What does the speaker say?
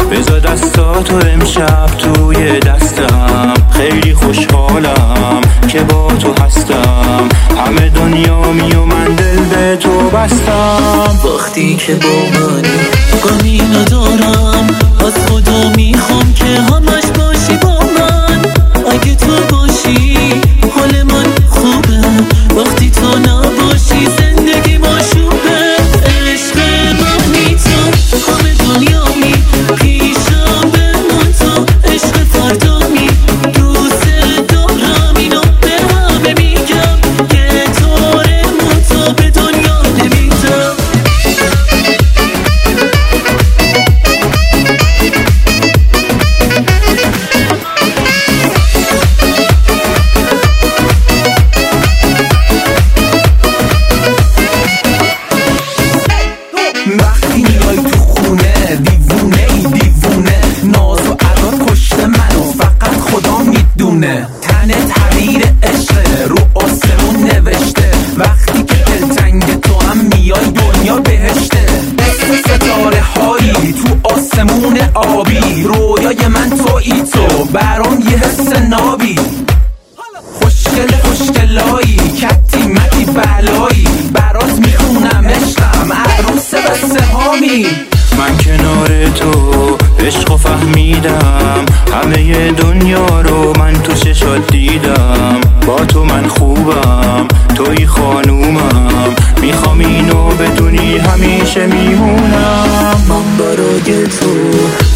بذار دستاتو امشب توی دستم، خیلی خوشحالم که با تو هستم، همه دنیامی و من دل به تو بستم. وقتی که با منی غمی ندارم، از خدا میخوام که همش باشی با من. اگه تو باشی حال من خوبه، وقتی تو نباشی زندگی مشوبه. عشق منی تو، همه دنیامی پیشم بمون تو، عشق فردامی دوست دارم، اینو به همه میگم که طورمون تو به دنیا نمیدم. وقتی میای تو خونه دیوونه ای دیوونه، ناز و ادا پشت منو فقط خدا میدونه. تنت حریر عشقه رو آسمون نوشته، وقتی که دلتنگ تو هم میای دنیا بهشته. مثل ستاره هایی تو آسمون آبی، رویای من تویی تو، برام یه حس نابی. خوشگل خوشگلایی کتی متی بلایی، برات میخونم عشقم عروس بسته هامی. من کنار تو عشق و فهمیدم، همه دنیا رو من تو چشات دیدم. با تو من خوبم، توی خانومم، میخوام اینو بدونی همیشه میمونم. من برای تو